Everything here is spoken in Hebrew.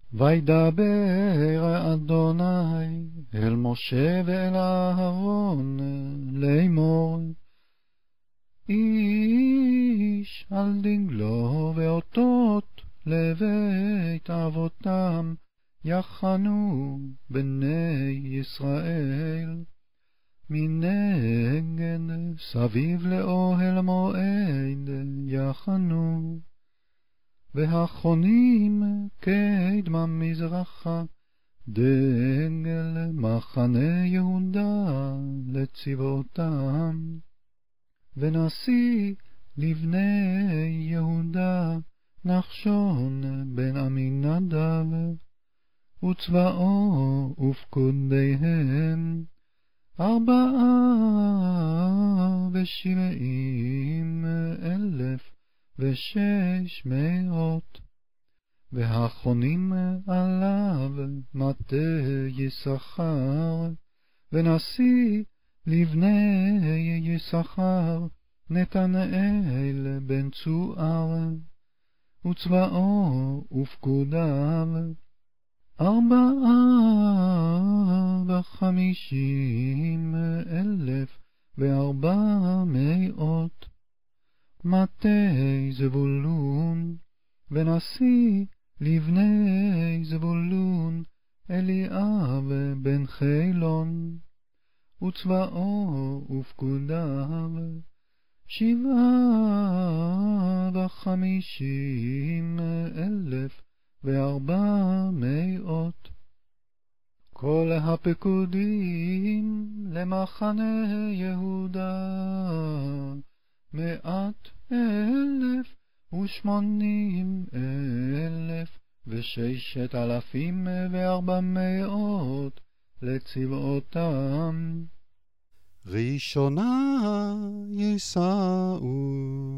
וידבר אדוני אל משה ואל אהרון לאמור, איש על דגלו ואותות לבית אבותם יחנו בני ישראל, מנגד סביב לאוהל מועד יחנו, והחונים קדמה מזרחה, דגל מחנה יהודה לצבאותם. ונשיא לבני יהודה נחשון בן עמינדב, וצבאו ופקודיהם 74,600, והחונים עליו מטה יששכר, ונשיא לבני יששכר נתנאל בן צוער, וצבאו ופקודיו 54,400. מטה זבולון, ונשיא לבני זבולון אליאב בן חילון, וצבאו ופקודיו 57,400. כל הפקודים למחנה יהודה 180,6400 לצבאותם. ראשונה יישאו